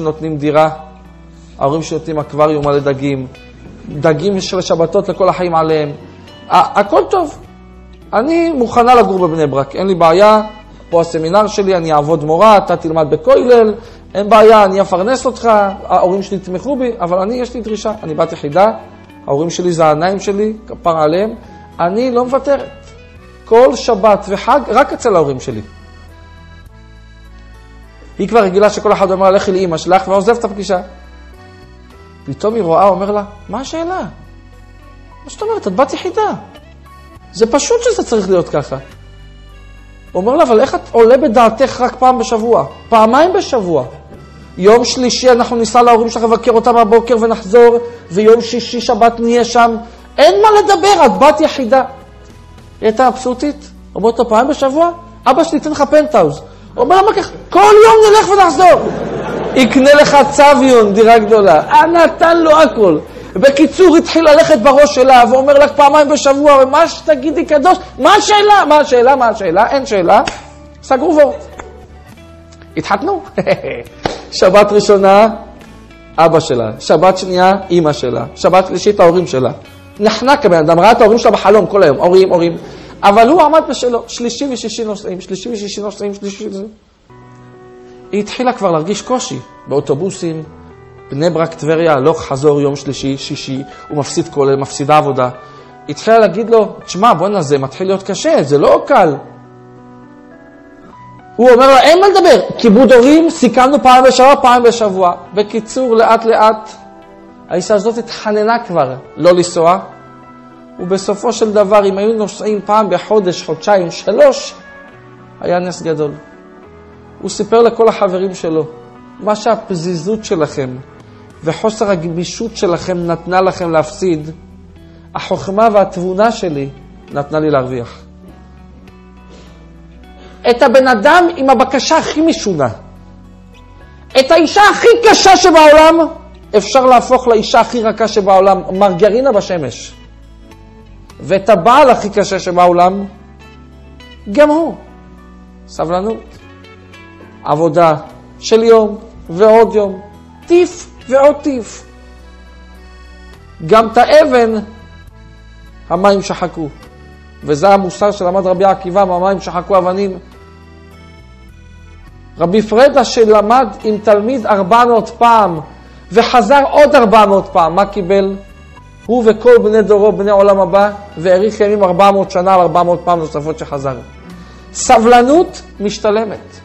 נותנים דירה, ההורים שלי נותנים אקווריום מלא דגים, דגים של שבתות לכל החיים עליהם. הכל טוב. אני מוכנה לגור בבני ברק, אין לי בעיה. פה הסמינר שלי, אני אעבוד מורה, אתה תלמד בכולל, אין בעיה, אני אפרנס אותך, ההורים שלי תמכו בי, אבל יש לי דרישה, אני בת יחידה, ההורים שלי זה העיניים שלי, כפר עליהם, אני לא מוותרת. כל שבת וחג, רק אצל ההורים שלי. היא כבר רגילה שכל אחד אומר, לכי לאמא שלך, ועוזב את הפגישה. פתאום היא רואה, אומר לה, מה השאלה? מה שאת אומרת, את בת יחידה. זה פשוט שזה צריך להיות ככה. הוא אומר לה, אבל איך את עולה בדעתך רק פעם בשבוע? פעמיים בשבוע. יום שלישי אנחנו ניסע להורים שלך לבקר אותם בבוקר ונחזור, ויום שישי שבת נהיה שם. אין מה לדבר, את בת יחידה. היא הייתה אבסוטית. אומרת לו, פעם בשבוע? אבא שלי תן לך פנטהאוז. הוא אומר לה, כל יום נלך ונחזור. יקנה לך צביון, דירה גדולה. נתן לו הכל. בקיצור, התחיל ללכת בראש שלה, ואומר לך פעמיים בשבוע, ומה שתגידי קדוש, מה השאלה? מה השאלה? מה השאלה? אין שאלה. סגרו וורט. התחתנו. שבת ראשונה, אבא שלה. שבת שנייה, אמא שלה. שבת שלישית, ההורים שלה. נחנק הבן אדם, ראה את ההורים שלה בחלום כל היום. הורים. אבל הוא עמד בשלו. שלישי ושישי נוסעים. היא התחילה כבר להרגיש קושי. באוטובוסים, בני ברק טבריה, הלוך חזור יום שלישי, שישי, הוא מפסיד כולל, מפסידה עבודה. התחילה להגיד לו, תשמע, בוא נזה, מתחיל להיות קשה, זה לא קל. הוא אומר לה, אין מה לדבר, כיבוד הורים, סיכמנו פעם בשבוע. בקיצור, לאט לאט, האישה הזאת התחננה כבר לא לנסוע, ובסופו של דבר, אם היו נוסעים פעם בחודש, חודשיים, 3, היה נס גדול. הוא סיפר לכל החברים שלו, מה שהפזיזות שלכם וחוסר הגמישות שלכם נתנה לכם להפסיד, החוכמה והתבונה שלי נתנה לי להרוויח. את הבן אדם עם הבקשה הכי משונה, את האישה הכי קשה שבעולם, אפשר להפוך לאישה הכי רכה שבעולם, מרגרינה בשמש. ואת הבעל הכי קשה שבעולם, גם הוא. סבלנות. עבודה של יום ועוד יום. טיף ועוד טיף. גם את האבן, המים שחקו. וזה המוסר שלמד רבי עקיבא, המים שחקו אבנים. רבי פרדה שלמד עם תלמיד 400 פעם, וחזר עוד 400 פעם, מה קיבל? הוא וכל בני דורו, בני עולם הבא, והאריך ימים 400 שנה על 400 פעם נוספות שחזר. סבלנות משתלמת.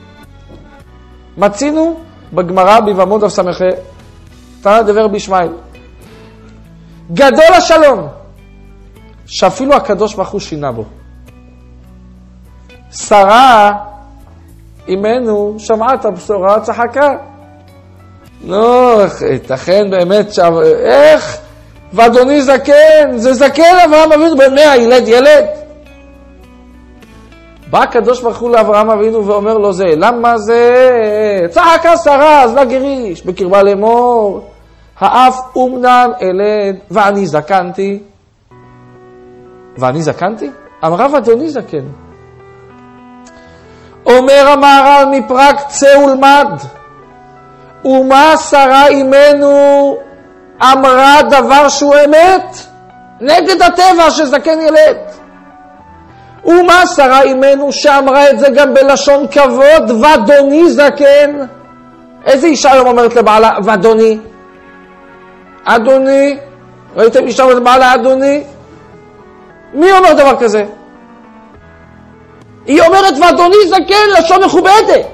מצינו בגמרא ביבמות דף סמ"ח, תנא דבר בישמעאל. גדול השלום, שאפילו הקדוש ברוך הוא שינה בו. שרה, אמנו, שמעה את הבשורה, צחקה. לא, ייתכן באמת, איך? ואדוני זקן, זה זקן אברהם אבינו בן 100, ילד. בא הקדוש ברוך הוא לאברהם אבינו ואומר לו זה, למה זה? צחקה שרה, אז לה גריש, בקרבה לאמור, האף אומנם אלד, ואני זקנתי. ואני זקנתי? אמרה ואדוני זקן. אומר המהר"ל מפראג, צא ולמד. ומה שרה אימנו אמרה דבר שהוא אמת? נגד הטבע שזקן ילד. ומה שרה אימנו שאמרה את זה גם בלשון כבוד, ואדוני זקן? איזה אישה היום אומרת לבעלה, ואדוני? אדוני? ראיתם אישה אומרת לבעלה, אדוני? מי אומר דבר כזה? היא אומרת, ואדוני זקן, לשון מכובדת.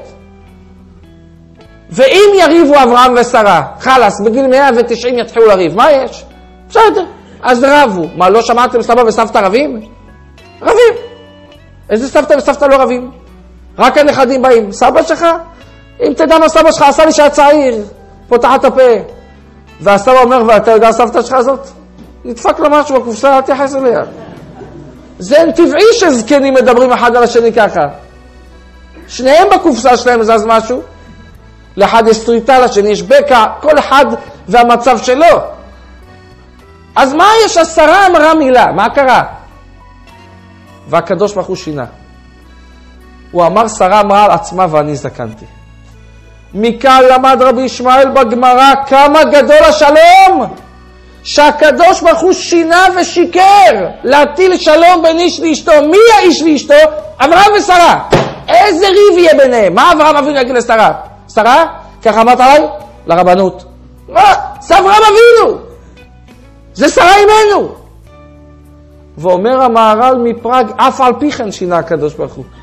ואם יריבו אברהם ושרה, חלס, בגיל 190 יתחילו לריב, מה יש? בסדר, אז רבו. מה, לא שמעתם סבא וסבתא רבים? רבים. איזה סבתא וסבתא לא רבים? רק הנכדים באים. סבא שלך? אם תדע מה סבא שלך עשה לי שהיה צעיר, פותח את הפה. והסבא אומר, ואתה יודע סבתא שלך הזאת? נדפק לה משהו בקופסה, אל תייחס אליה. זה טבעי שזקנים מדברים אחד על השני ככה. שניהם בקופסה שלהם זז משהו. לאחד יש סטריטה, לשני יש בקע, כל אחד והמצב שלו. אז מה יש? השרה אמרה מילה, מה קרה? והקדוש ברוך הוא שינה. הוא אמר, שרה אמרה על עצמה ואני זקנתי. מכאן למד רבי ישמעאל בגמרא כמה גדול השלום, שהקדוש ברוך הוא שינה ושיקר להטיל שלום בין איש לאשתו. מי האיש לאשתו? אברהם ושרה. איזה ריב יהיה ביניהם? מה אברהם אבינו יגיד לשרה? שרה? ככה אמרת עליי? לרבנות. מה? זה אברהם אבינו, זה שרה אימנו. ואומר המהר"ל מפראג, אף על פי כן שינה הקדוש ברוך הוא.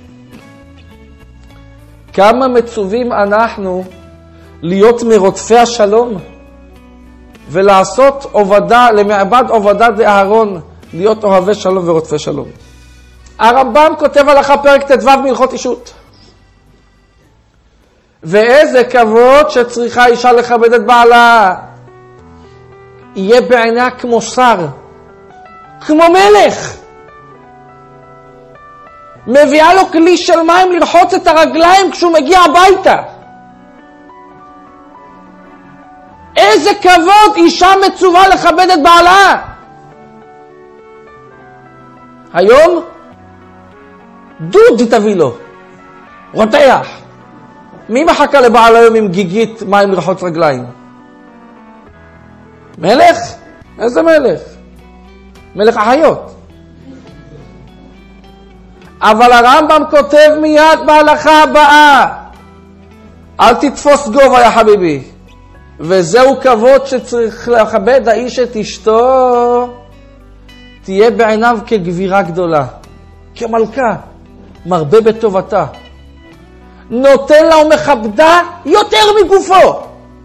כמה מצווים אנחנו להיות מרודפי השלום ולעשות עובדה, למעבד עובדה דאהרון, להיות אוהבי שלום ורודפי שלום. הרמב"ם כותב הלכה פרק ט"ו בהלכות אישות. ואיזה כבוד שצריכה אישה לכבד את בעלה. יהיה בעיניה כמו שר, כמו מלך. מביאה לו כלי של מים לרחוץ את הרגליים כשהוא מגיע הביתה. איזה כבוד אישה מצווה לכבד את בעלה. היום דוד תביא לו, רותח. מי מחכה לבעל היום עם גיגית מים לרחוץ רגליים? מלך? איזה מלך? מלך החיות. אבל הרמב"ם כותב מיד בהלכה הבאה, אל תתפוס גובה יא חביבי. וזהו כבוד שצריך לכבד האיש את אשתו, תהיה בעיניו כגבירה גדולה, כמלכה, מרבה בטובתה, נותן לה ומכבדה יותר מגופו.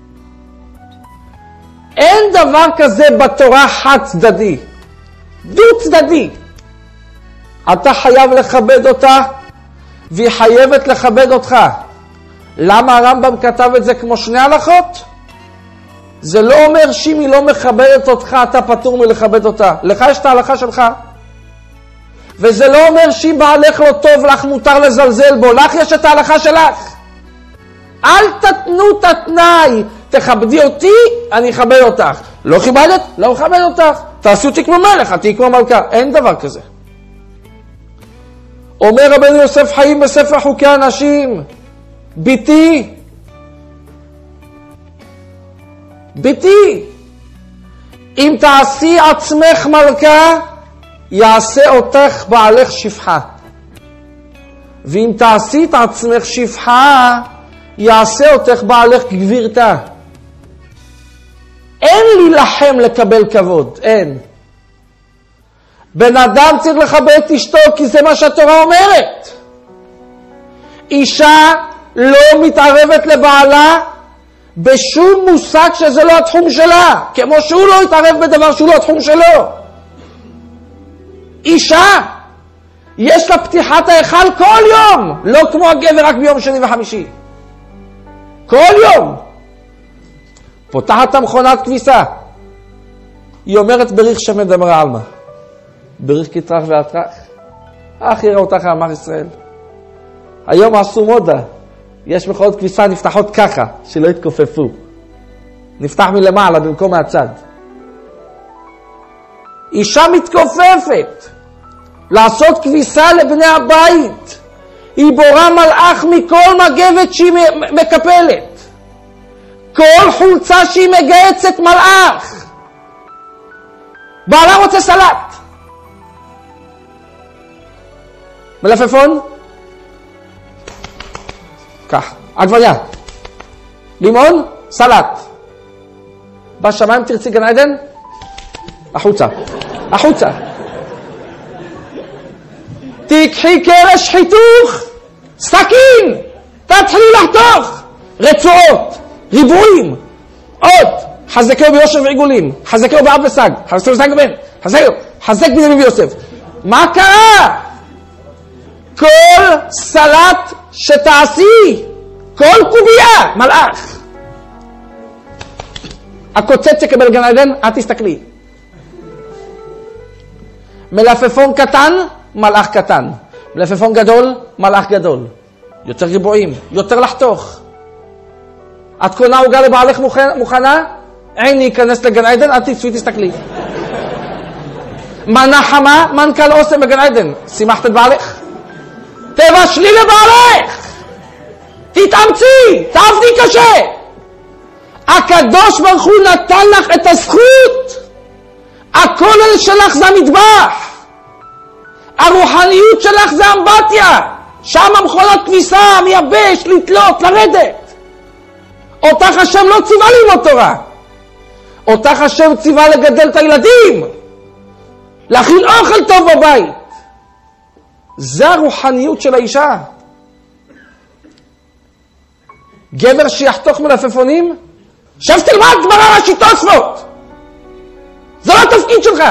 אין דבר כזה בתורה חד צדדי, דו צדדי. אתה חייב לכבד אותה והיא חייבת לכבד אותך. למה הרמב"ם כתב את זה כמו שני הלכות? זה לא אומר שאם היא לא מכבדת אותך אתה פטור מלכבד אותה. לך יש את ההלכה שלך. וזה לא אומר שאם בעלך לא טוב לך מותר לזלזל בו. לך יש את ההלכה שלך. אל תתנו את התנאי, תכבדי אותי, אני אכבד אותך. לא כיבדת? לא מכבד אותך. תעשו אותי כמו מלך, תהיי כמו מלכה. אין דבר כזה. אומר רבנו יוסף חיים בספר חוקי הנשים, ביתי, אם תעשי עצמך מלכה, יעשה אותך בעלך שפחה. ואם תעשי את עצמך שפחה, יעשה אותך בעלך גבירתה. אין להילחם לקבל כבוד, אין. בן אדם צריך לכבד את אשתו כי זה מה שהתורה אומרת. אישה לא מתערבת לבעלה בשום מושג שזה לא התחום שלה, כמו שהוא לא יתערב בדבר שהוא לא התחום שלו. אישה יש לה פתיחת ההיכל כל יום, לא כמו הגבר רק ביום שני וחמישי. כל יום פותחת המכונת כביסה, היא אומרת בריך שמן דמרה עלמא, בריך כתרח ואתרח, אך יראה אותך אמר ישראל. היום עשו מודה, יש מכונות כביסה נפתחות ככה, שלא יתכופפו, נפתח מלמעלה במקום מהצד. אישה מתכופפת לעשות כביסה לבני הבית, היא בורה מלאך מכל מגבת שהיא מקפלת, כל חולצה שהיא מגייצת מלאך. בעלה רוצה סלט, מלפפון, כך, עגבניה, לימון, סלט. בשמיים תרצי גן עדן? החוצה, החוצה. תיקחי קרש חיתוך, סכין, תתחילי לחתוך, רצועות, ריבועים, עוד, חזקהו ביושר ועיגולים, חזקהו בעב וסג, חזקהו וסג בן, חזק בנימין ויוסף. מה קרה? כל סלט שתעשי, כל קובייה, מלאך. הקוצץ יקבל גן עדן, את תסתכלי. מלפפון קטן, מלאך קטן. מלפפון גדול, מלאך גדול. יותר ריבועים, יותר לחתוך. את קונה עוגה לבעלך מוכנה? אין ייכנס לגן עדן, את תצפי תסתכלי. מנה חמה, מנכ"ל אוסם בגן עדן. שימחת את בעלך? תבשלי לבעלך! תתאמצי, תעבדי קשה. הקדוש ברוך הוא נתן לך את הזכות. הכולל שלך זה המטבח. הרוחניות שלך זה אמבטיה. שם המכונת כביסה, מייבש, לתלות, לרדת. אותך השם לא ציווה ללמוד תורה. אותך השם ציווה לגדל את הילדים. להכין אוכל טוב בבית. זה הרוחניות של האישה. גבר שיחתוך מלפפונים, שב תלמד גמרא רש"י תוספות. זה לא התפקיד שלך.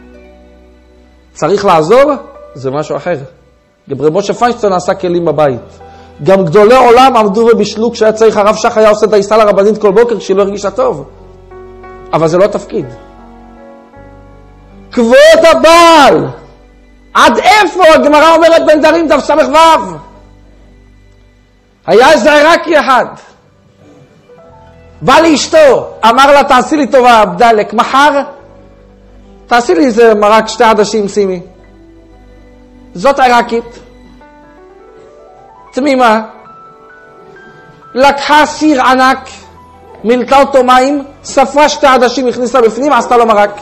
צריך לעזור, זה משהו אחר. רב משה פיינשטיין עשה כלים בבית. גם גדולי עולם עמדו ובישלו כשהיה צריך, הרב שך היה עושה דייסה לרבנית כל בוקר כשהיא לא הרגישה טוב. אבל זה לא התפקיד. כבוד הבעל. עד איפה? הגמרא אומרת בן דרים דף סמך וו. היה איזה עיראקי אחד. בא לאשתו, אמר לה תעשי לי טובה עבדלק, מחר תעשי לי איזה מרק 2 עדשים שימי. זאת עיראקית. תמימה. לקחה סיר ענק, מילתה אותו מים, ספרה 2 עדשים, הכניסה בפנים, עשתה לו מרק.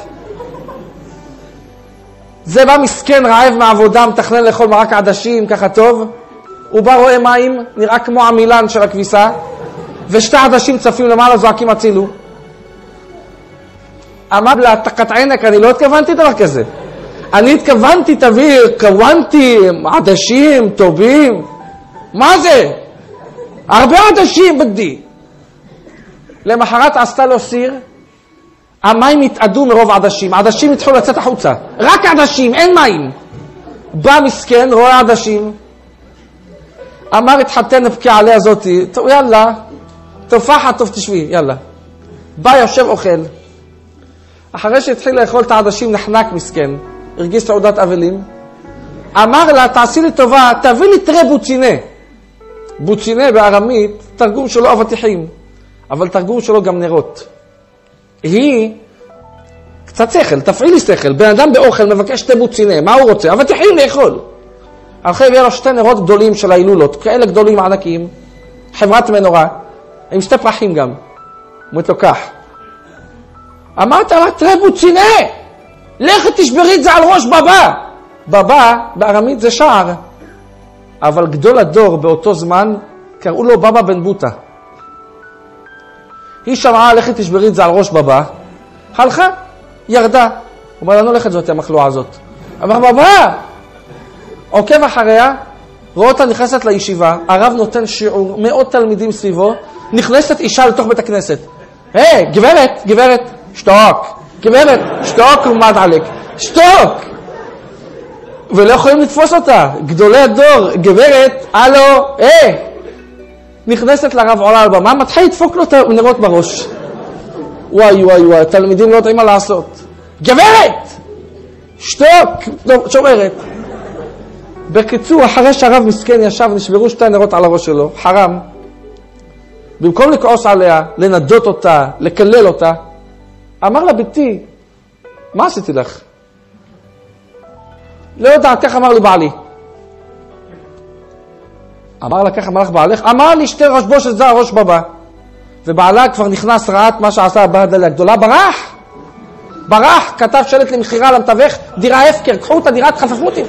זה בא מסכן רעב מהעבודה, מתכנן לאכול מרק עדשים, ככה טוב. הוא בא רואה מים, נראה כמו המילן של הכביסה, ו2 עדשים צפים למעלה, זועקים הצילו. אמר לה, תקטענק, אני לא התכוונתי דבר כזה. אני התכוונתי, תביא קוונטים, עדשים, טובים. מה זה? הרבה עדשים בדי. למחרת עשתה לו סיר, המים התאדו מרוב עדשים. עדשים התחילו לצאת החוצה. רק עדשים, אין מים. בא מסכן, רואה עדשים. אמר, התחתן נבקע עליה זאתי. טוב, יאללה. תופחת, טוב תשבי, יאללה. בא, יושב, אוכל. אחרי שהתחיל לאכול את העדשים, נחנק מסכן. הרגיש תעודת אבלים. אמר לה, תעשי לי טובה, תביא לי תרי בוצינה. בוצינה בארמית, תרגום שלו אבטיחים. אבל תרגום שלו גם נרות. היא קצת שכל, תפעילי שכל. בן אדם באוכל מבקש 2 בוצינה. מה הוא רוצה? אבטיחים לאכול. אחרי הביא לו 2 נרות גדולים של ההילולות. כאלה גדולים ענקיים. חברת מנורה. עם 2 פרחים גם. מתוקח. אמרת לה, תרי בוצינה. לכת תשברי את זה על ראש בבא. בבא בארמית זה שער. אבל גדול הדור באותו זמן קראו לו בבא בן בוטה. היא שמעה, לכת תשברי את זה על ראש בבא. הלכה, ירדה. הוא אומר לנו, לכת זאת המחלואה הזאת. אמר בבא, עוקב אחריה, רואה אותה נכנסת לישיבה, הרב נותן שיעור, 100 תלמידים סביבו, נכנסת אישה לתוך בית הכנסת. היי, גברת, שתוק. גברת, שתוק ומד עליק. שתוק! ולא יכולים לתפוס אותה. גדולי הדור, גברת, הלו, נכנסת לרב עולה על במה, מתחיל לדפוק לו את הנרות בראש. וואי, תלמידים לא יודעים מה לעשות. גברת! שתוק! שומרת. בקיצור, אחרי שהרב מסכן ישב, נשברו 2 נרות על הראש שלו, חרם. במקום לכעוס עליה, לנדות אותה, לקלל אותה, אמר לה, ביתי, מה עשיתי לך? לא יודעת, כך אמר לי בעלי. אמר לה, כך אמר לך בעלך? אמר לי, 2 ראש בושת זה הראש בבא. ובעלה כבר נכנס, רעת מה שעשה הבעלה הגדולה, ברח, כתב שלט למחירה למתווך, דירה הפקר, קחו את הדירה, תחפפו אותי.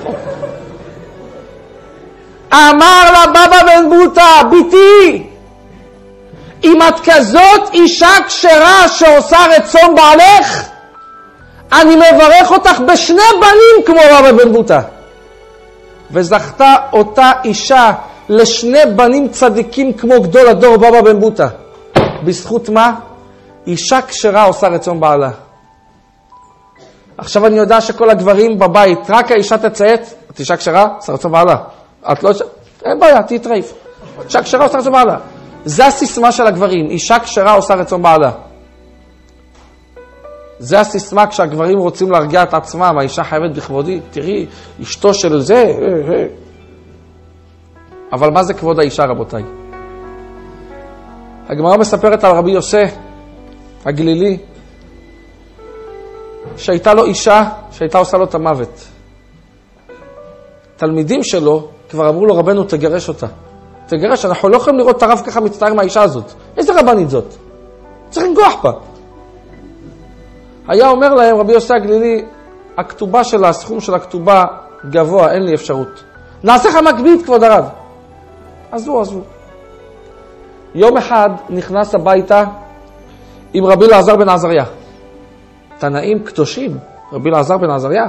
אמר לה, בבא בן בוטה, ביתי, אם את כזאת אישה כשרה שעושה רצון בעלך, אני מברך אותך ב2 בנים כמו בבא בן בוטה. וזכתה אותה אישה ל2 בנים צדיקים כמו גדול הדור בבא בן בוטה. בזכות מה? אישה כשרה עושה רצון בעלה. עכשיו אני יודע שכל הגברים בבית, רק האישה תצאת, את אישה כשרה, עושה רצון בעלה. את לא... אין בעיה, תתרעיף. אישה כשרה עושה רצון בעלה. זה הסיסמה של הגברים, אישה כשרה עושה רצון בעלה. זה הסיסמה כשהגברים רוצים להרגיע את עצמם, האישה חייבת בכבודי, תראי, אשתו של זה. אבל מה זה כבוד האישה, רבותיי? הגמרא מספרת על רבי יוסף הגלילי, שהייתה לו אישה שהייתה עושה לו את המוות. תלמידים שלו כבר אמרו לו, רבנו, תגרש אותה. תגרש, אנחנו לא יכולים לראות את הרב ככה מצטער מהאישה הזאת. איזה רבנית זאת? צריך לנגוח בה. היה אומר להם, רבי יוסי הגלילי, הכתובה שלה, הסכום של הכתובה גבוה, אין לי אפשרות. נעשה לך מקבית, כבוד הרב. עזבו. יום אחד נכנס הביתה עם רבי אלעזר בן עזריה. תנאים קדושים, רבי אלעזר בן עזריה.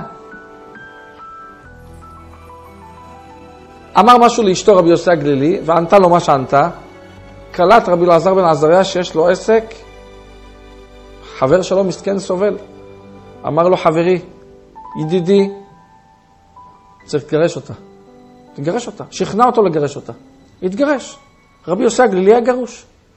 אמר משהו לאשתו רבי יוסי הגלילי, וענתה לו מה שענתה. קלט רבי אלעזר בן עזריה שיש לו עסק, חבר שלו מסכן סובל. אמר לו, חברי, ידידי, צריך לגרש אותה. תגרש אותה. שכנע אותו לגרש אותה. התגרש. רבי יוסי הגלילי היה גרוש.